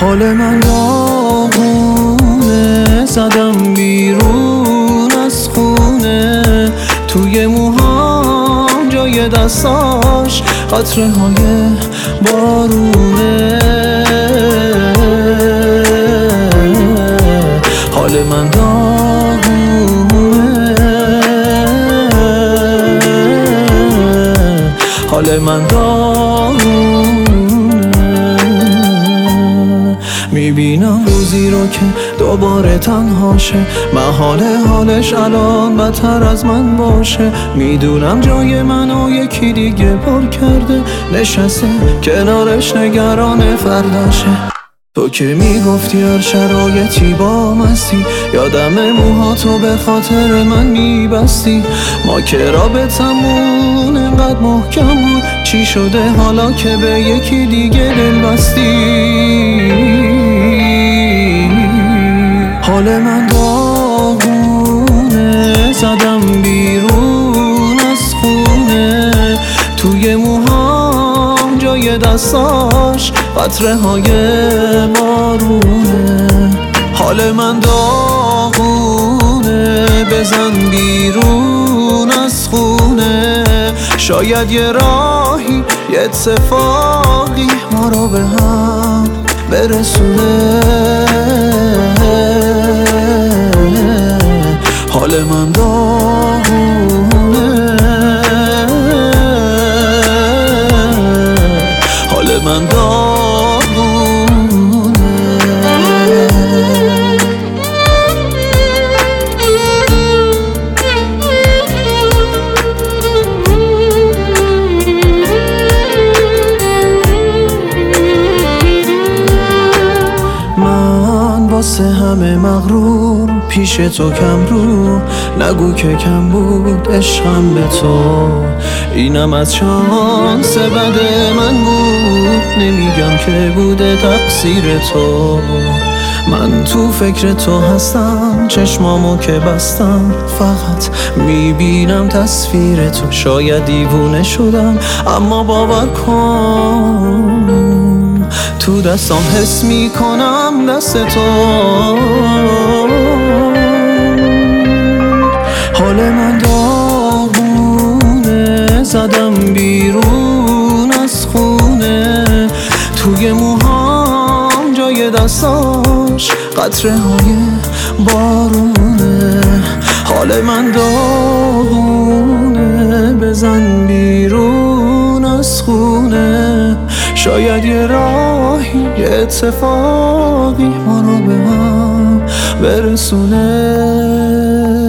حال من داغونه، زدم بیرون از خونه، توی موهام جای دستاش قطره های بارونه. حال من داغونه، حال من داغونه. میبینم روزی رو که دوباره تنهاشه، محاله حالش الان بدتر از من باشه. میدونم جای منو یکی دیگه پر کرده، نشسته کنارش نگران فرداشه. تو که میگفتی هر شرایطی با مستی، یادم موهاتو به خاطر من میبستی. ما که رابطمون انقدر محکم بود، چی شده حالا که به یکی دیگه دل بستی؟ حال من داغونه، زدم بیرون از خونه، توی موهام جای دستاش قطره های بارونه. حال من داغونه، بزن بیرون از خونه، شاید یه راهی یه اتفاقی ما رو به هم برسونه. حال من داغونه، حال من داغونه. من واسه همه مغرور، پیش تو کم رو نگو که کم بود عشقم به تو. اینم از شانس بد من بود، نمیگم که بوده تقصیر تو. من تو فکر تو هستم، چشمامو که بستم فقط میبینم تصویر تو. شاید دیوونه شدم اما باور کن، تو دستام حس میکنم دست تو. حال من داغونه، زدم بیرون از خونه، توی موهام جای دستاش قطره های بارونه. حال من داغونه، بزن بیرون از خونه، شاید یه راهی یه اتفاقی ما رو به هم برسونه.